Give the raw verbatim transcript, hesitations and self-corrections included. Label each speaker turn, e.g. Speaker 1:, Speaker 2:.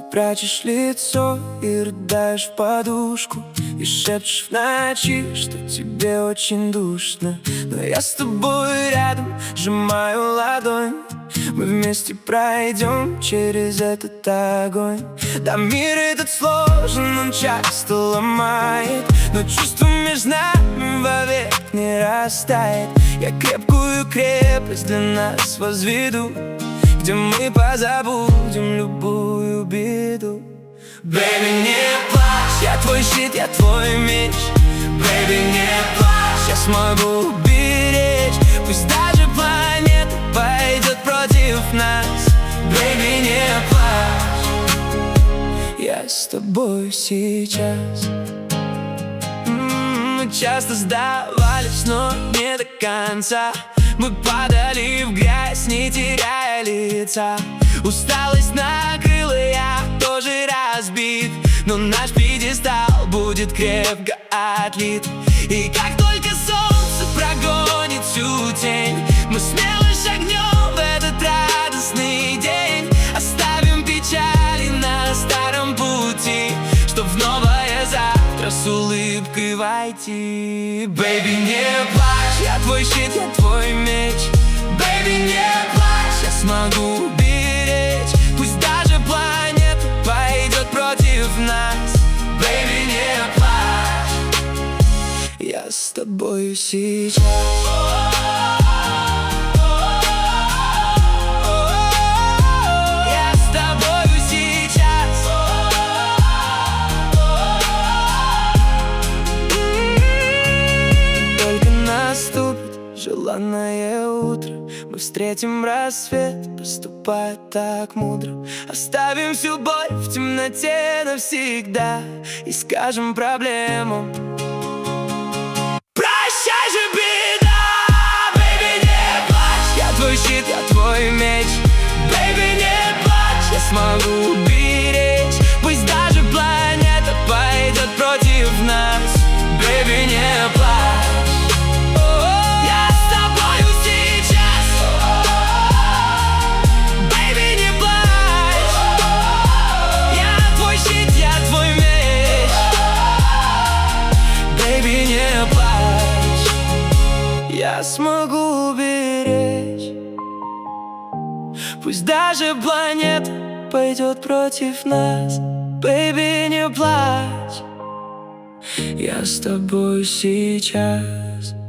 Speaker 1: прячешь лицо и рыдаешь в подушку, и шепчешь в ночи, что тебе очень душно. Но я с тобой рядом, сжимаю ладонь. Мы вместе пройдем через этот огонь. Да, мир этот сложен, он часто ломает, но чувство между нами вовек не растает. Я крепкую крепость для нас возведу, где мы позабудем любую беду. Бэйби, не плачь, я твой щит, я твой меч. Бэйби, не плачь, я смогу уберечь. Пусть даже планета пойдет против нас. Бэйби, не плачь, я с тобой сейчас. М-м, Мы часто сдавались, но не до конца. Мы падали в грязь, не теряя лица. Усталость накрыла, я тоже разбит, но наш пьедестал будет крепко отлит. И как только солнце прогонит всю тень, мы смело шагнем в этот радостный день. Оставим печали на старом пути, чтоб в новое завтра с улыбкой войти. Бэйби, не плачь, я твой щит, я твой меч. Бэйби, не плачь, я смогу уберечь. Пусть даже планета пойдет против нас. Бэйби, не плачь, я с тобою сейчас. Я с тобою сейчас. Только наступит желанное утро, мы встретим рассвет, поступая так мудро. Оставим всю боль в темноте навсегда и скажем проблемам: прощай же, беда. Бэйби, не плачь, я твой щит, я твой меч. Бэйби, не плачь, я смогу уберечь. Пусть даже планета пойдет против нас. Бэйби, не плачь, я смогу уберечь. Пусть даже планета пойдет против нас. Бэйби, не плачь, я с тобой сейчас.